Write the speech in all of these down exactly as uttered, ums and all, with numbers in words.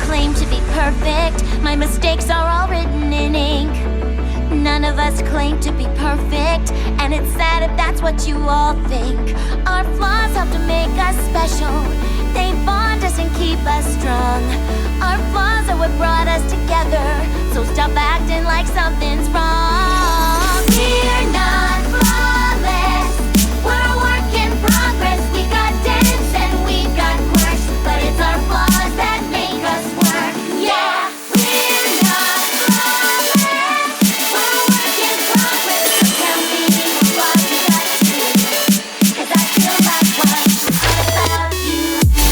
claim to be perfect. My mistakes are all written in ink. None of us claim to be perfect, and it's sad if that's what you all think. Our flaws help to make us special. They bond us and keep us strong. Our flaws are what brought us together, so stop acting like something's wrong. We're not flawless, we're a work in progress. We got dents and we got quirks, but it's our flaws that make us work. Yeah, we're not flawless, we're a work in progress. So tell me what you got to do, 'cause I feel like what I love you.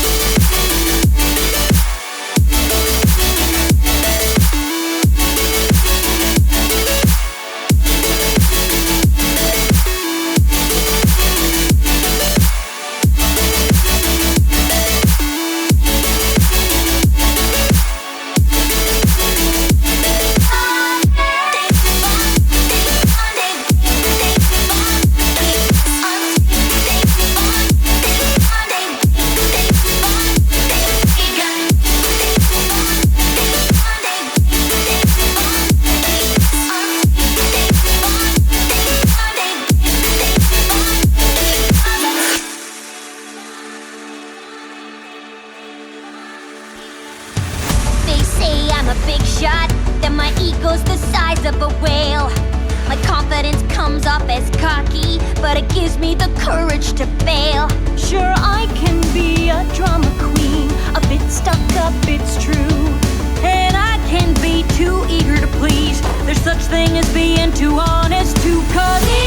They say I'm a big shot, that my ego's the size of a whale. My confidence comes off as cocky, but it gives me the courage to fail. Sure, I can be a drama queen, a bit stuck up, it's true. And I can be too eager to please. There's such thing as being too honest, too cause